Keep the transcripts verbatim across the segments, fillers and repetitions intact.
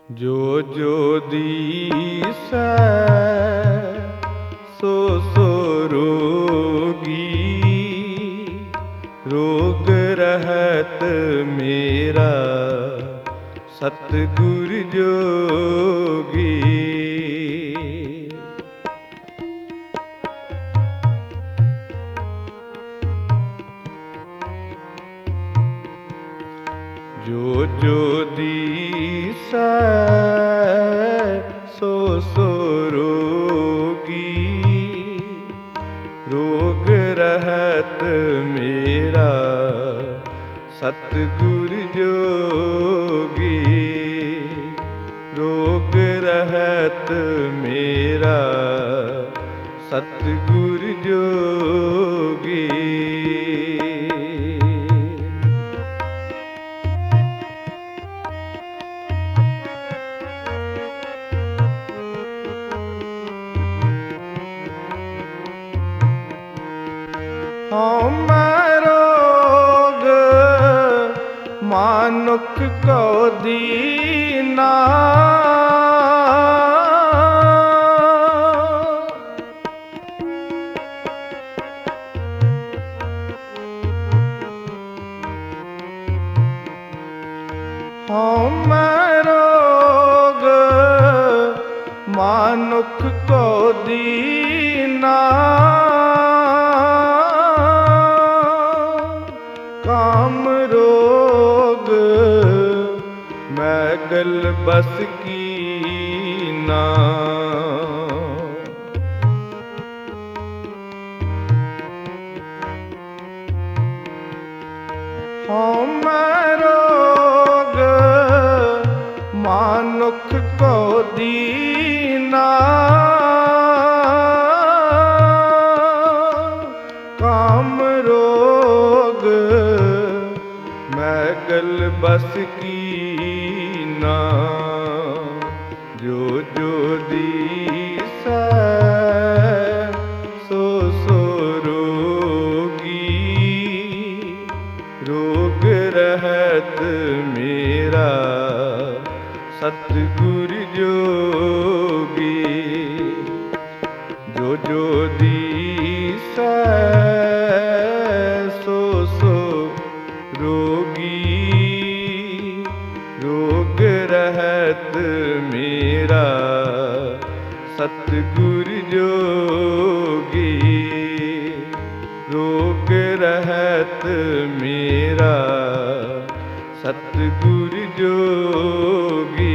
जो जो दीसै सो सो रोगी, रोग रहत मेरा सतगुर जोगी। जो जो दीसै सो सो रोगी, रोग रहत मेरा सतगुर जोगी। रोग रहत मेरा सतगुर जोगी। हमै रोग मानुख को दीना, हमै रोग मानुख को दीना। काम रोग मैगल बस कीना। हमै रोग मानुख को दीना। काम रोग मैगल बस कीना। जो जो दीसै सो सो रोगी, रोग रहत मेरा सतगुर जोगी। जो जो दीसै सो सो रोगी, रोग रहत मेरा सतगुर जोगी। रोग रहत मेरा सतगुर जोगी।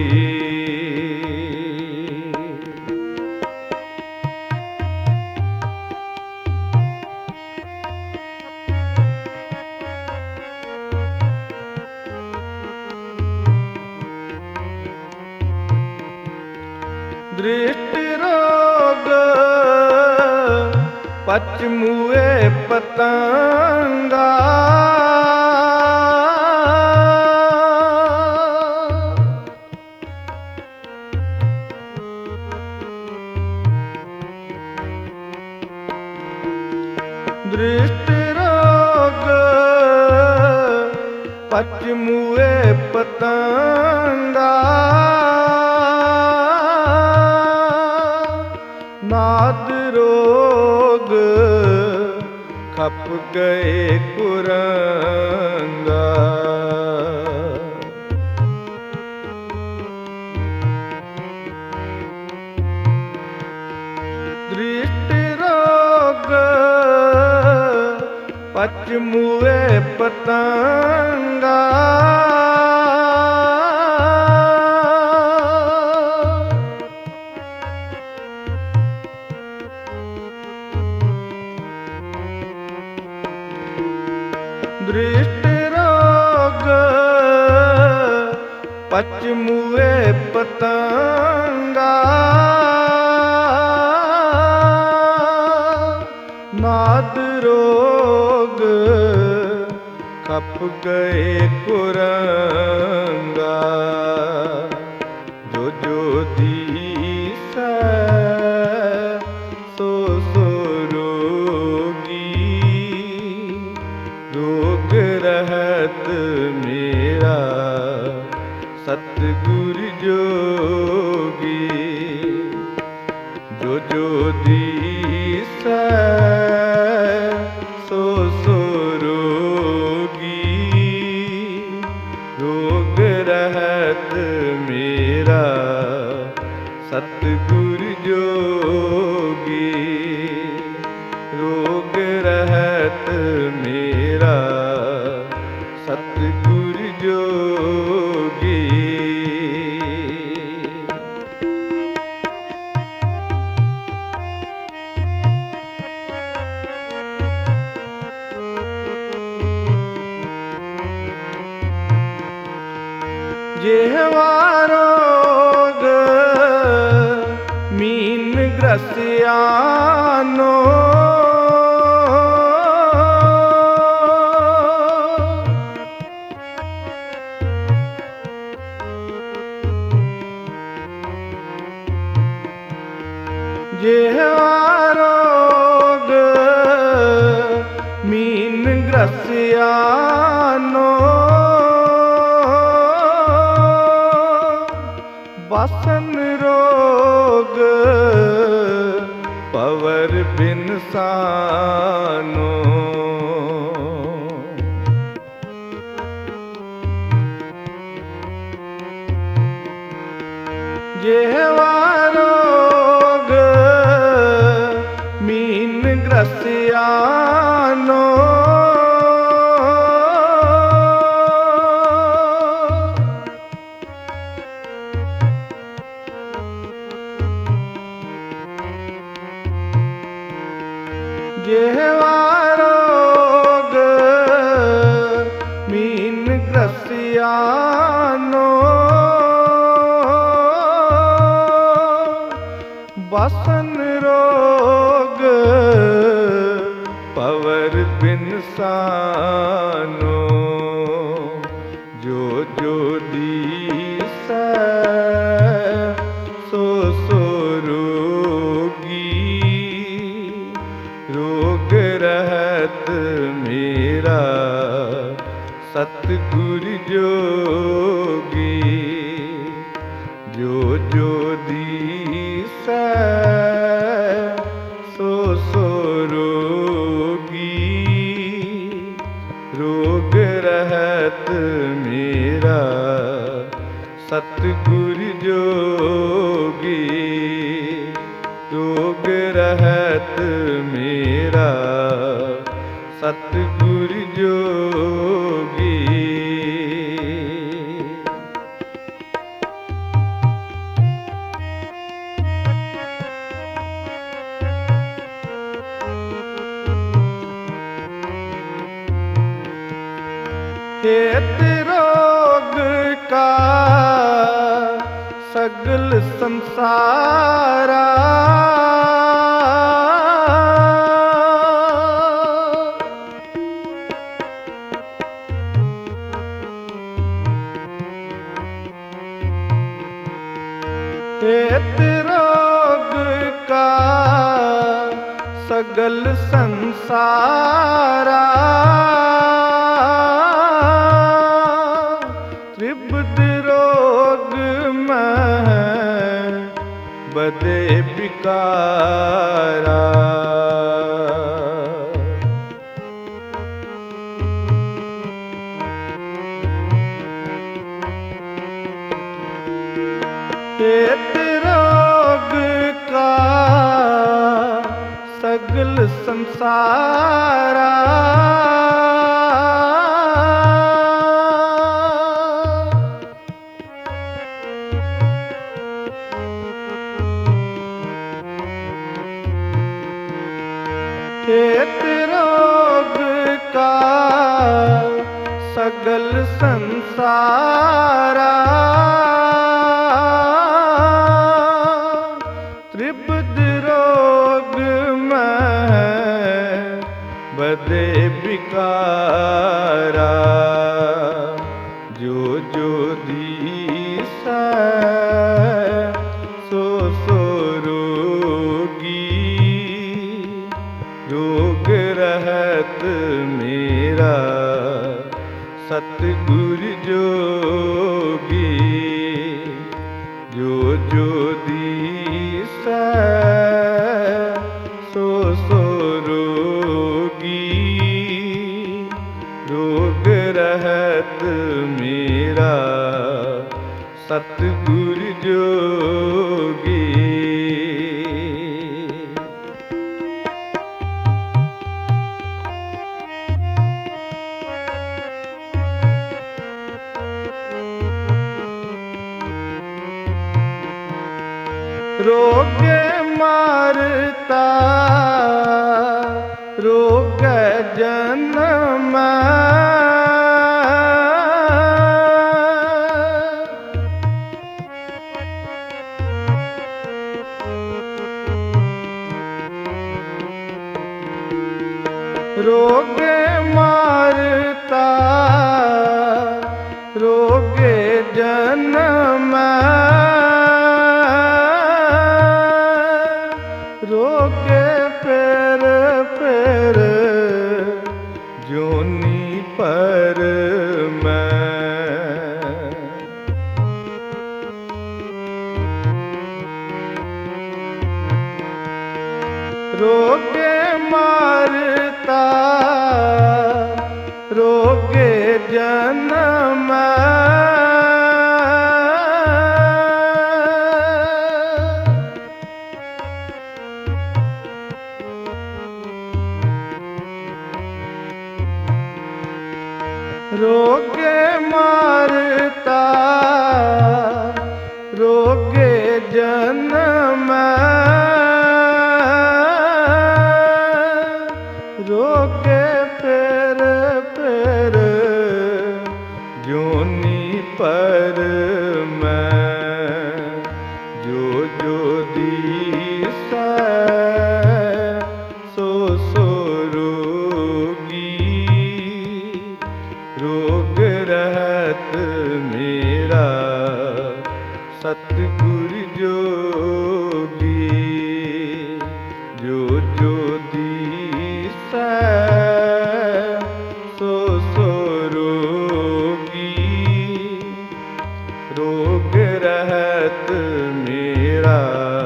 दृष्टि रोग पच मुए पतंगा। दृष्टि रोग पच मुए पतंगा। नाद रोग खप गए कुरंगा। दृष्टि रोग पच मुए पतंगा। दृष्टि रोग पच मुए पतंगा। नाद रोग खप गए कुरंगा। जो जो दीसै सो सो रोगी, रोग रहत मेरा सतगुर जोगी। जो जो दीसै सो सो रोगी। रोग रहत मेरा सतगुर जोगी। रोग रहत मेरा सतगुर जोगी। जेहवा रोग मीन ग्रसियानो। जेहवा रोग मीन ग्रसियानो। वासन रोग पवर बिनसानो। जेहवा रोग मीन ग्रसियानो। जेहवा रोग मीन ग्रसियानो। वासन रोग पवर बिनसानो। जो जो दीसै सो सो रोगी। रोग रहत मेरा सतगुर जोगी। जो जो दीसै सो सो रोगी। रोग रहत मेरा सतगुर जोगी। रोग रहत मेरा सतगुर जोगी। हेत रोग का सगल संसारा। हेत रोग का सगल संसारा। त्रिपद रोग में बदे विकारा। हेत रोग का सगल संसारा। हेत रोग का सगल संसारा। त्रिपद रोग में बदे विकारा। जो जो दीसै सो सो रोगी। रोग रहत मेरा सतगुर जोगी। ਸਤਿਗੁਰ ਜੋਗੀ। ਰੋਗੇ ਮਾਰਤਾ ਰੋਗੈ ਜਨਮ, ਰੋਗੇ ਮਾਰਤਾ ਰੋਗੇ ਜਨਮ, ਰੋਗੇ ਫਿਰ ਫਿਰ ਜੋਨੀ ਪਰ ਮੈਂ। ਰੋਗੇ ਮਾਰਤਾ ਰੋਗੇ ਜਨਮ, ਰੋਗੇ ਮਾਰਤਾ ਰੋਗੇ ਜਨਮ, ਰੋਗੇ ਫਿਰ ਫਿਰ ਜੋਨੀ ਪਰ ਮੈਂ। ਜੋ ਜੋ ਦੀਸੈ ਸੋ ਸੋ ਰੋਗੀ, ਰੋਗ ਰਹਿਤ ਮੇਰਾ ਸਤਿਗੁਰ ਜੋਗੀ। ਜੋ ਜੋ ਦੀਸੈ ਸੋ ਸੋ ਰੋਗੀ, ਰੋਗ ਰਹਿਤ ਮੇਰਾ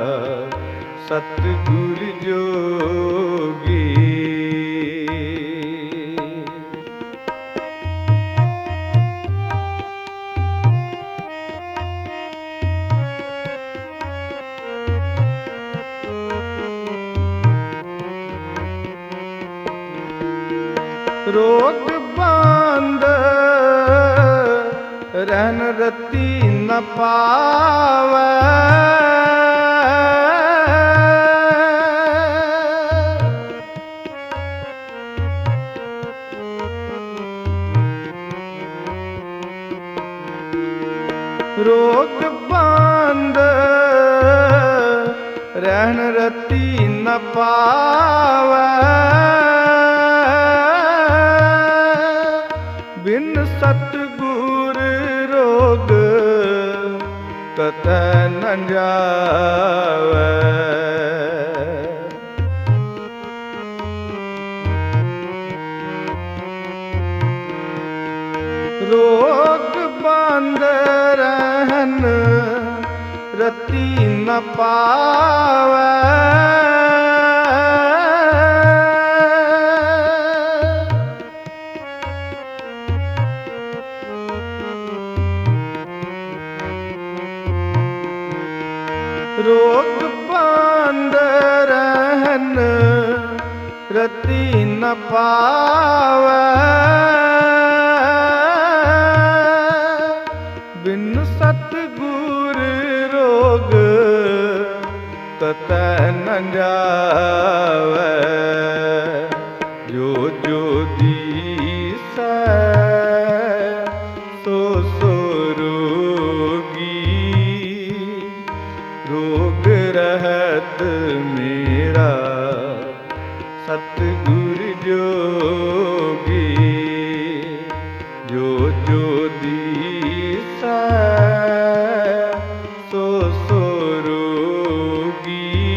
ਸਤਿਗੁਰ ਜੋਗੀ। ਰੋਗ ਬਾਂਧ ਰਹਿਨ ਰਤੀ ਨ ਪਾਵੈ, ਰੋਗ ਬਾਂਧ ਰਹਿਨ ਰਤੀ ਨ ਪਾਵੈ, ਬਿਨ ਸਤਿਗੁਰ ਰੋਗ ਕਤੈ ਨ ਜਾਵੈ। ਰੋਗ ਬੰਦ ਰਹਿਨ ਰਤੀ ਨ ਪਾਵੈ, ਰੋਗ ਬੰਦ ਰਹਿਨ ਰਤੀ ਨ ਪਾਵੈ, ਬਿਨ ਸਤਿਗੁਰ ਰੋਗ ਕਤੈ ਨ ਜਾਵੈ। ਜੋ ਜੋ ਦੀਸੈ ਸੋ ਸੋ ਰੋਗੀ, ਰੋਗ ਰਹਿਤ ਮੇਰਾ ਸਤਿਗੁਰ ਜੋਗੀ। ਜੋ ਜੋ ਦੀਸੈ ਸੋ ਸੋ ਰੋਗੀ,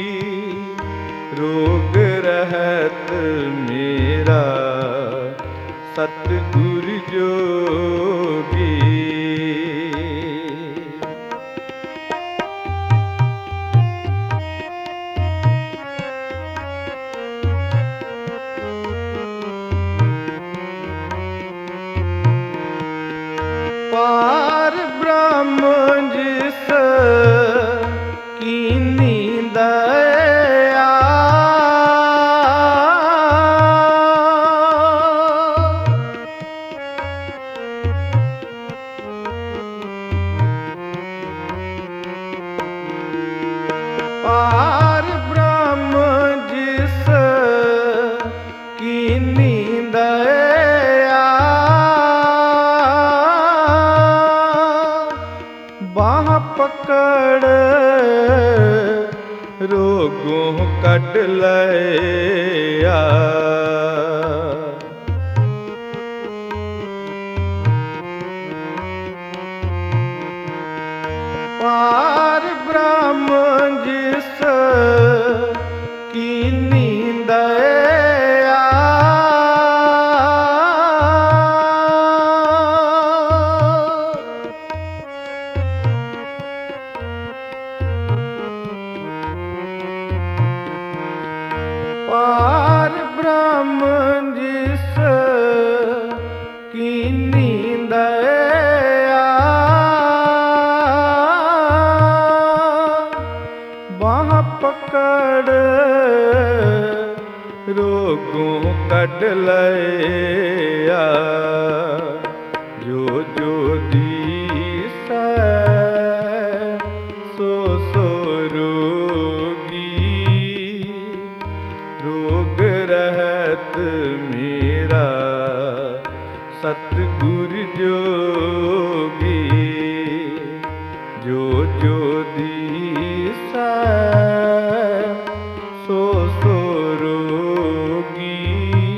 ਰੋਗ ਰਹਿਤ ਮੇਰਾ ਸਤਿਗੁਰ ਜੋਗੀ। ਪਾਰ ਬ੍ਰਹਮ बाह पकड़ रोगों कट लया। पार ब्रह्म जिस की नींद आया। पार ब्रह्म जिस की नींद आया। बाह पकड़ रोगों कट लया। जो जो दिसै सो सो रोगी। रोग रहत मेरा सतगुरु जोगी। जो जो दिसै सो सो रोगी।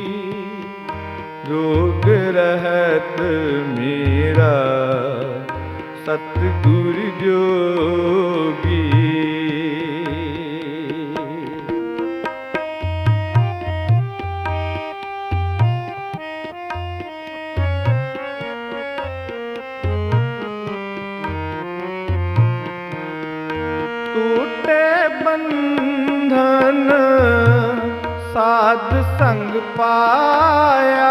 रोग रहत मेरा सतगुरु जोगी। टूटे बंधन साध संग पाया।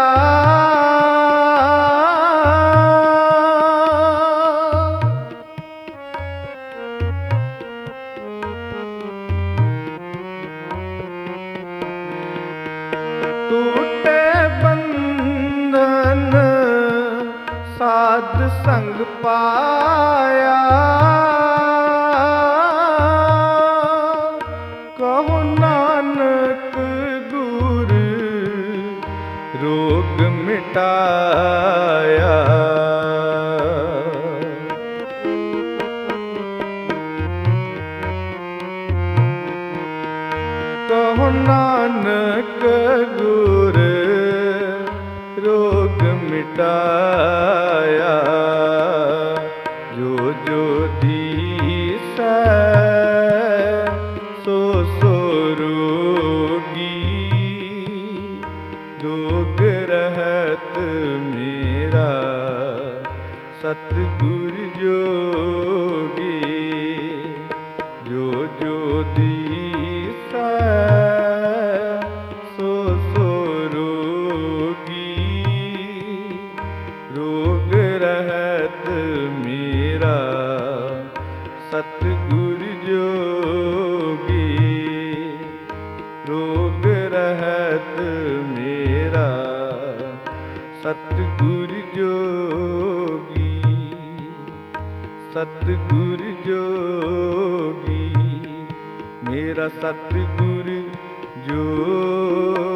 टूटे बंधन साध संग पाया। कहो नानक गुर रोग मिटाया। कहो नानक गुर रोग मिटाया। जो जो दिसै सो सो रोगी। रोग रहत मेरा सतगुरु जोगी। जो जो दिसै सो सो रोगी। रोग रहत मेरा सतगुरु जोगी। रोग रहत मेरा सतगुरु जोगी। सतगुरु जोगी मेरा सतगुरु जोगी।